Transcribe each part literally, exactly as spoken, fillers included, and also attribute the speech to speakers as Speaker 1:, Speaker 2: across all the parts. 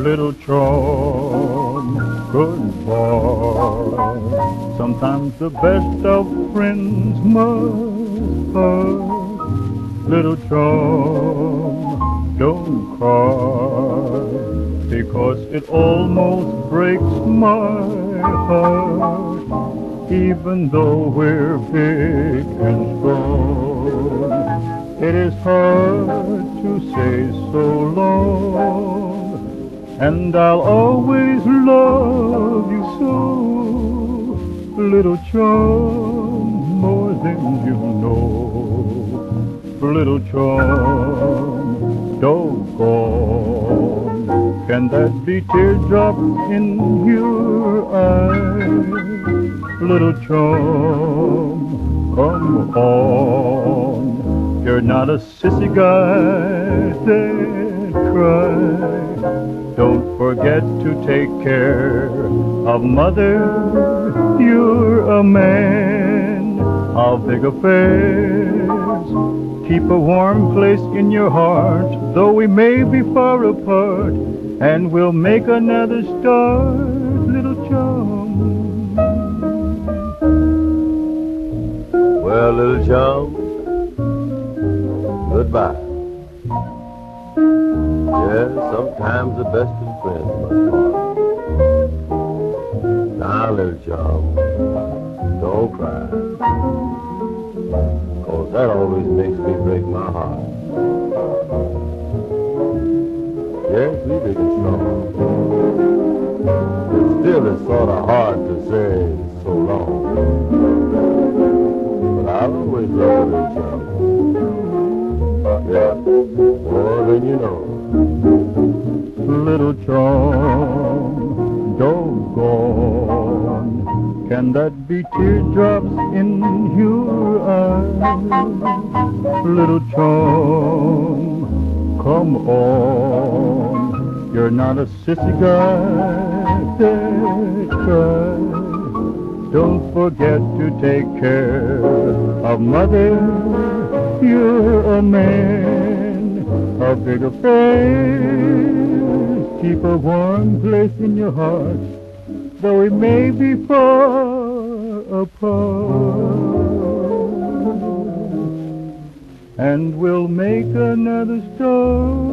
Speaker 1: Little John, goodbye. Sometimes the best of friends must part. Little John, don't cry, because it almost breaks my heart. Even though we're big and strong, it is hard to say so long. And I'll always love you so, Little John, more than you know. Little John, doggone, can that be teardrops in your eyes? Little John, come on, you're not a sissy guy that cries. Don't forget to take care of mother, you're a man of big affairs. Keep a warm place in your heart, though we may be far apart, and we'll make another start, Little John.
Speaker 2: Well, Little John, goodbye. Yes, sometimes the best of friends must part. Now, Little John, don't cry, 'cause that always makes me break my heart. Yes, we big and strong. But still it's sort of hard to say so long. But I'll always love you, Little John. Yeah, more than you know.
Speaker 1: Little John, doggone, can that be teardrops in your eyes? Little John, come on, you're not a sissy guy that cries. Don't forget to take care of mother, you're a man of big affairs. Keep a warm place in your heart, though we may be far apart, and we'll make another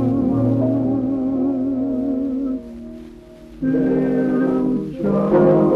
Speaker 1: start, Little John.